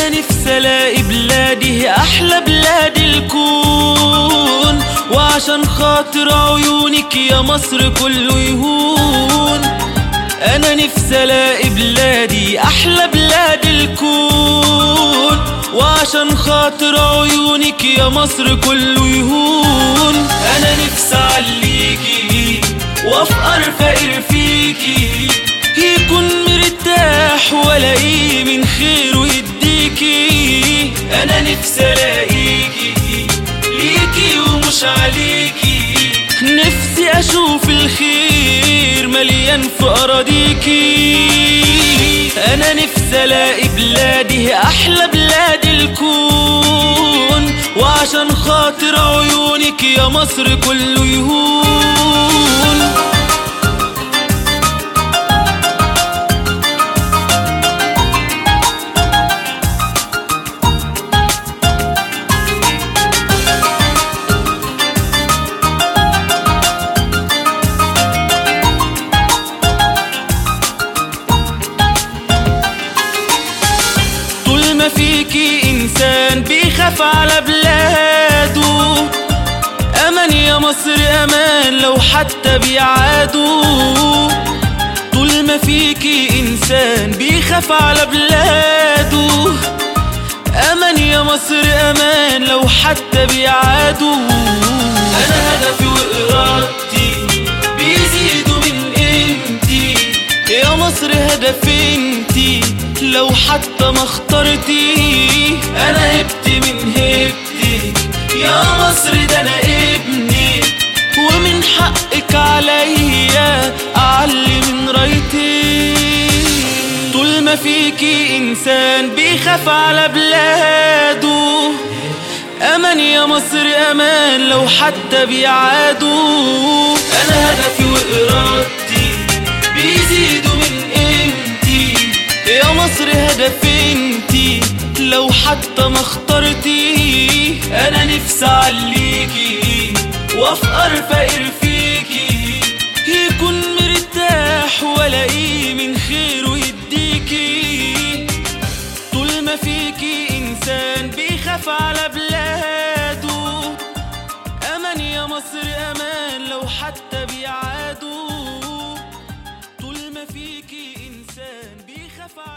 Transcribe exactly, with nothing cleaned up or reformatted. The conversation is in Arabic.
أنا نفسي ألاقي بلادي أحلى بلاد الكون، وعشان خاطر عيونك يا مصر كله يهون. أنا نفسي ألاقي بلادي أحلى بلاد الكون، وعشان خاطر عيونك يا مصر كله يهون. أنا نفسي أعليكي وأفقر فقير فيكي، يكون مرتاح ولاقيه من خيره يديكي. أنا نفسي ألاقيكي ليكي ومش عليكي، نفسي أشوف الخير مليان في أراضيكي. أنا نفسي ألاقي بلادي أحلى بلاد الكون، وعشان خاطر عيونك يا مصر كله يهون. فيكي إنسان بيخاف على بلاده، أمان يا مصر أمان لو حتى بيعادوا. طول ما فيكي إنسان بيخاف على بلاده، أمان يا مصر أمان لو حتى بيعادوا. أنا هدفي وإرادتي بيزيدوا من قيمتي يا مصر، هدفي انتي لو حتى ما اخترتي. انا هبت من هبتك يا مصر، ده انا ابنك ومن حقك عليا اعلي من رايتي. طول ما فيكي انسان بيخاف على بلاده، امان يا مصر امان لو حتى بيعادوا. انا هدفي وارادتي بيزيدوا من قيمتي يا مصر، هدفي انتي لو حتى ما اخترتي. انا نفسي اعليكي وافقر فقير فيكي، يكون مرتاح ولاقيه من خيره يديكي. طول ما فيكي انسان بيخاف على بلاده، امان يا مصر امان لو حتى بيعادوا. طول ما فيكي انسان بيخاف على